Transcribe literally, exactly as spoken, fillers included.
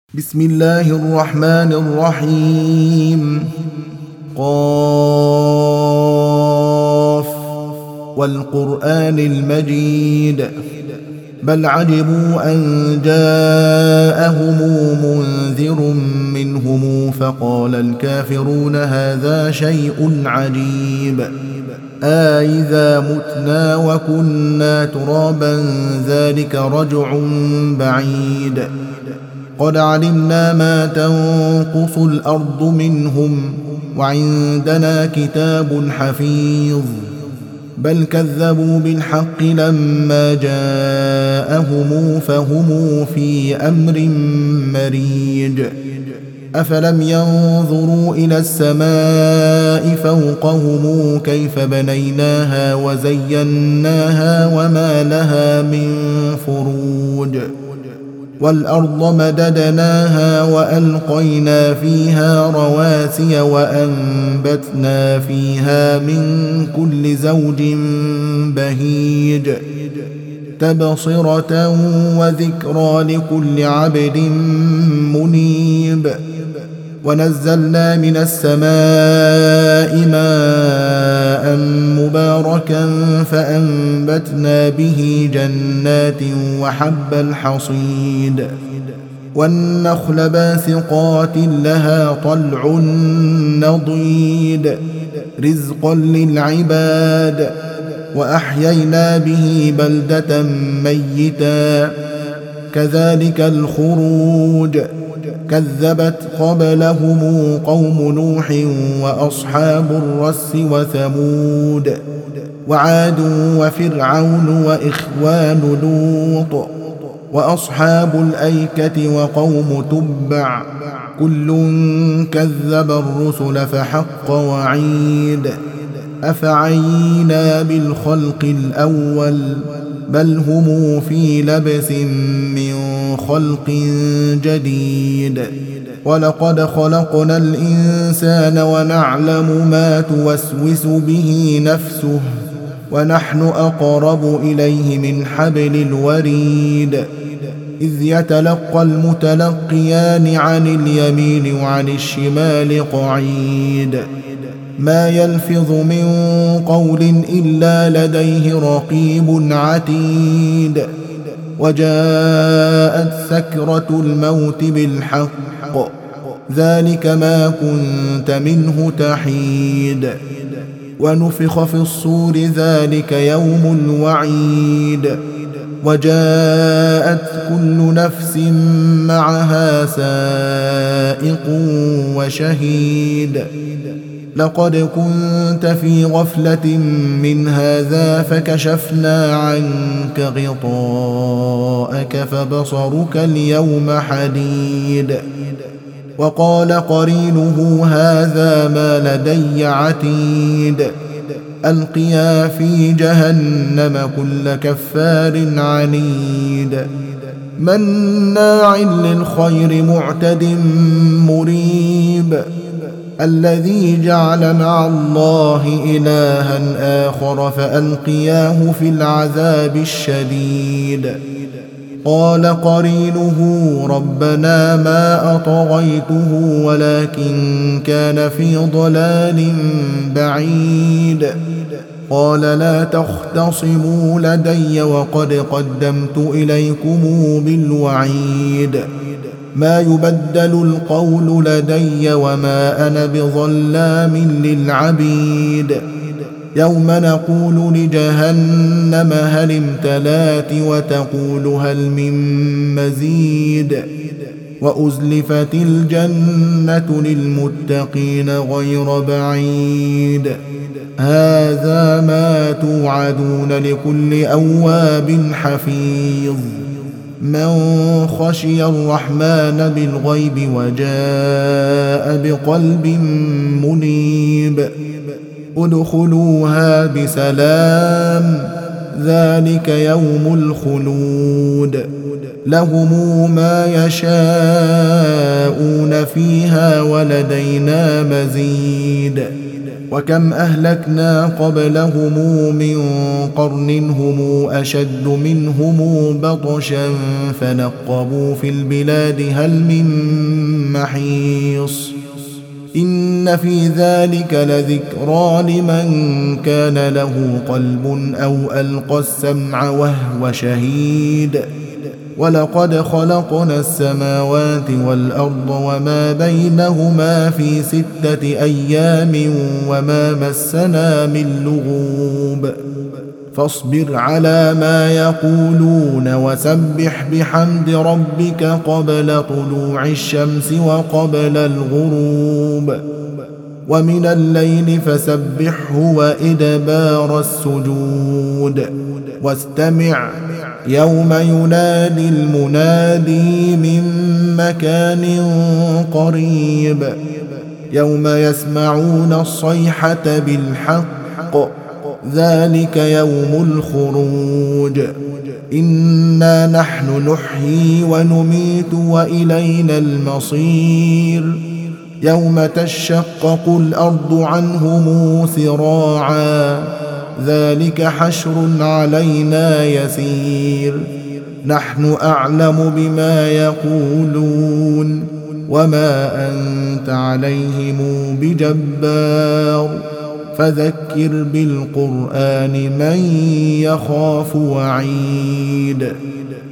بسم الله الرحمن الرحيم. قاف والقرآن المجيد بل عجبوا أن جاءهم منذر منهم فقال الكافرون هذا شيء عجيب أإذا متنا وكنا ترابا ذلك رجع بعيد قد علمنا ما تنقص الأرض منهم وعندنا كتاب حفيظ بل كذبوا بالحق لما جاءهم فهم في أمر مريج أفلم ينظروا إلى السماء فوقهم كيف بنيناها وزيناها وما لها من فروج والأرض مددناها وألقينا فيها رواسي وأنبتنا فيها من كل زوج بهيج تبصرة وذكرى لكل عبد منيب ونزلنا من السماء ماء مباركا فأنبتنا به جنات وحب الحصيد والنخل باسقات لها طلع نضيد رزقا للعباد وأحيينا به بلدة ميتا كذلك الخروج كذبت قبلهم قوم نوح وأصحاب الرس وثمود وعاد وفرعون وإخوان لوط وأصحاب الأيكة وقوم تبع كل كذب الرسل فحق وعيد أفعينا بالخلق الأول بل هم في لبس من خلق جديد ولقد خلقنا الإنسان ونعلم ما توسوس به نفسه ونحن أقرب إليه من حبل الوريد إذ يتلقى المتلقيان عن اليمين وعن الشمال قعيد ما يلفظ من قول إلا لديه رقيب عتيد وجاءت سكرة الموت بالحق ذلك ما كنت منه تحيد ونفخ في الصور ذلك يوم الوعيد وجاءت كل نفس معها سائق وشهيد لقد كنت في غفلة من هذا فكشفنا عنك غطاءك فبصرك اليوم حديد وقال قرينه هذا ما لدي عتيد ألقيا في جهنم كل كفار عنيد مناع للخير معتد مريب الذي جعل مع الله إلها آخر فألقياه في العذاب الشديد قال قرينه ربنا ما أطغيته ولكن كان في ضلال بعيد قال لا تختصموا لدي وقد قدمت إليكم بالوعيد ما يبدل القول لدي وما أنا بظلام للعبيد يوم نقول لجهنم هل امتلات وتقول هل من مزيد وأزلفت الجنة للمتقين غير بعيد هذا ما توعدون لكل أواب حفيظ من خشي الرحمن بالغيب وجاء بقلب منيب ادخلوها بسلام ذلك يوم الخلود لهم ما يشاءون فيها ولدينا مزيد وكم أهلكنا قبلهم من قرن هم أشد منهم بطشا فنقبوا في البلاد هل من محيص إن في ذلك لذكرى لمن كان له قلب أو ألقى السمع وهو شهيد ولقد خلقنا السماوات والأرض وما بينهما في ستة أيام وما مسنا من لغوب فاصبر على ما يقولون وسبح بحمد ربك قبل طلوع الشمس وقبل الغروب ومن الليل فسبحه وإدبار السجود واستمع يوم ينادي المنادي من مكان قريب يوم يسمعون الصيحة بالحق ذلك يوم الخروج إنا نحن نحيي ونميت وإلينا المصير يوم تشقق الأرض عنهم سراعا ذلك حشر علينا يسير نحن أعلم بما يقولون وما أنت عليهم بجبار فذكر بالقرآن من يخاف وعيد